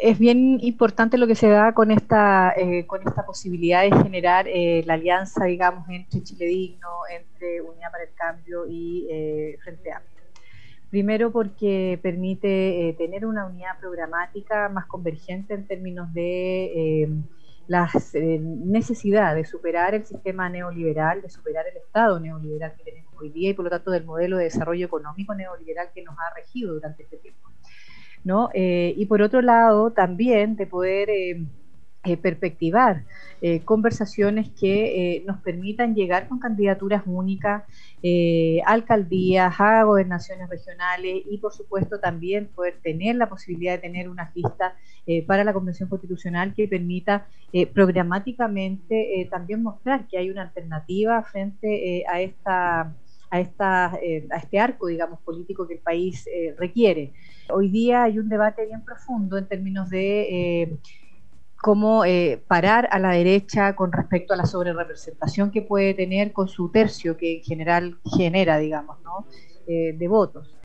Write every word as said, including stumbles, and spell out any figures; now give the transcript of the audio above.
es bien importante lo que se da con esta, eh, con esta posibilidad de generar eh, la alianza, digamos, entre Chile Digno, entre Unidad para el Cambio y eh, Frente Amplio. Primero porque permite eh, tener una unidad programática más convergente en términos de eh, las eh, necesidad de superar el sistema neoliberal, de superar el Estado neoliberal que tenemos hoy día y por lo tanto del modelo de desarrollo económico neoliberal que nos ha regido durante este tiempo, ¿no? Eh, y por otro lado, también de poder eh, eh, perspectivar eh, conversaciones que eh, nos permitan llegar con candidaturas únicas, eh, alcaldías, a gobernaciones regionales y por supuesto también poder tener la posibilidad de tener una lista eh, para la Convención Constitucional que permita eh, programáticamente eh, también mostrar que hay una alternativa frente eh, a esta a, esta, eh, a este arco, digamos, político que el país eh, requiere. Hoy día hay un debate bien profundo en términos de eh, cómo eh, parar a la derecha con respecto a la sobrerepresentación que puede tener con su tercio que en general genera, digamos, ¿no? eh, de votos.